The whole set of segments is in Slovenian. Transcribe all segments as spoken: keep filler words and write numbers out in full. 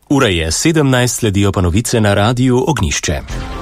Ura je sedemnajst, sledijo pa novice na Radiu Ognjišče.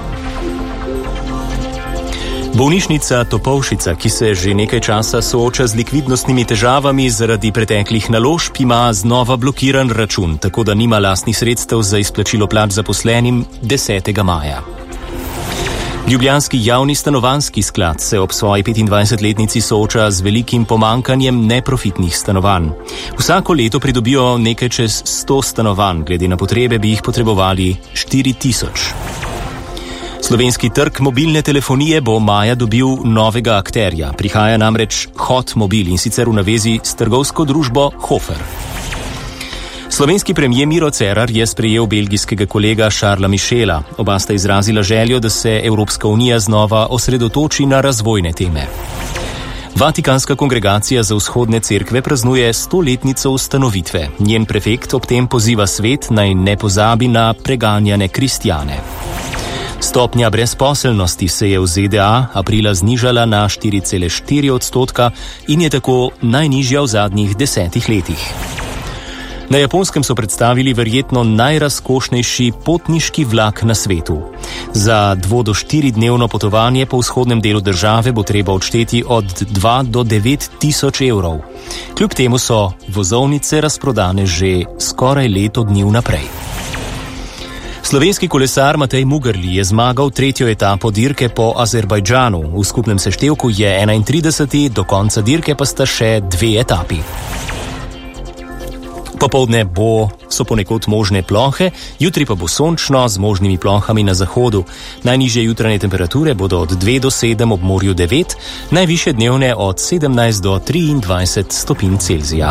Bolnišnica Topolšica, ki se že nekaj časa sooča z likvidnostnimi težavami zaradi preteklih naložb, ima znova blokiran račun, tako da nima lastnih sredstev za izplačilo plač zaposlenim desetega maja. Ljubljanski javni stanovanjski sklad se ob svoji petindvajsetletnici sooča z velikim pomankanjem neprofitnih stanovanj. Vsako leto pridobijo nekaj čez sto stanovanj, glede na potrebe bi jih potrebovali štiri tisoč. Slovenski trg mobilne telefonije bo maja dobil novega akterja. Prihaja namreč Hot Mobil, in sicer v navezi s trgovsko družbo Hofer. Slovenski premier Miro Cerar je sprejel belgijskega kolega Charlesa Michela. Oba sta izrazila željo, da se Evropska unija znova osredotoči na razvojne teme. Vatikanska kongregacija za vzhodne cerkve praznuje stoletnico ustanovitve. Njen prefekt ob tem poziva svet, naj ne pozabi na preganjane kristjane. Stopnja brezposelnosti se je v Z D A aprila znižala na štiri cele štiri odstotka in je tako najnižja v zadnjih desetih letih. Na Japonskem so predstavili verjetno najrazkošnejši potniški vlak na svetu. Za dvo do štiri dnevno potovanje po vzhodnem delu države bo treba odšteti od dva do devet tisoč evrov. Kljub temu so vozovnice razprodane že skoraj leto dni vnaprej. Slovenski kolesar Matej Mugerli je zmagal tretjo etapo dirke po Azerbajdžanu. V skupnem seštevku je enaintrideseti, do konca dirke pa sta še dve etapi. Popoldne bo so ponekod možne plohe, jutri pa bo sončno z možnimi plohami na zahodu. Najnižje jutranje temperature bodo od dve do sedem, ob morju devet, najvišje dnevne od sedemnajst do triindvajset stopinj Celzija.